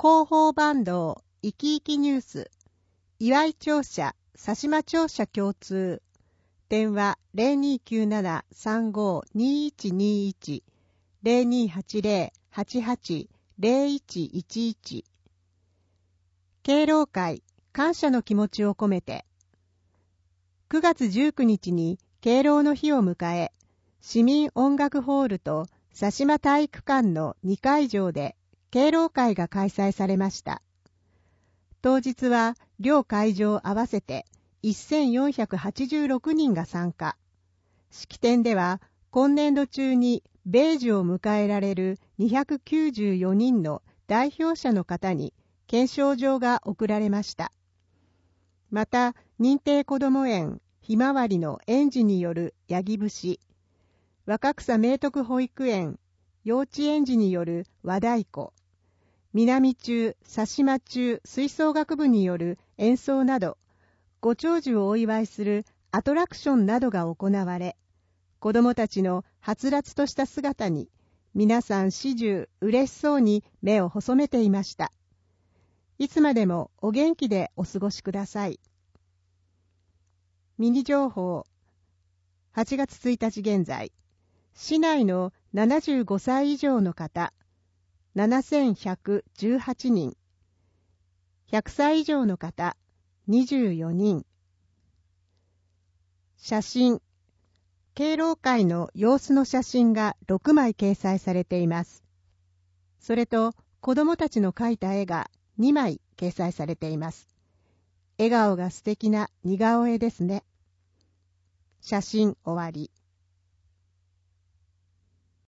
広報バンドいきいきニュース、岩井庁舎、佐島庁舎共通、電話 0297-35-2121 0280-88-0111 敬老会感謝の気持ちを込めて。9月19日に敬老の日を迎え、市民音楽ホールと佐島体育館の2会場で敬老会が開催されました。当日は両会場合わせて1486人が参加。式典では今年度中に米寿を迎えられる294人の代表者の方に顕彰状が贈られました。また、認定こども園ひまわりの園児によるヤギ節、若草明徳保育園幼稚園児による和太鼓、南中佐島中吹奏楽部による演奏など、ご長寿をお祝いするアトラクションなどが行われ、子どもたちのはつらつとした姿に皆さん始終嬉しそうに目を細めていました。いつまでもお元気でお過ごしください。ミニ情報。8月1日現在、市内の75歳以上の方7118人、100歳以上の方24人。写真。敬老会の様子の写真が6枚掲載されています。それと子どもたちの描いた絵が2枚掲載されています。笑顔が素敵な似顔絵ですね。写真終わり。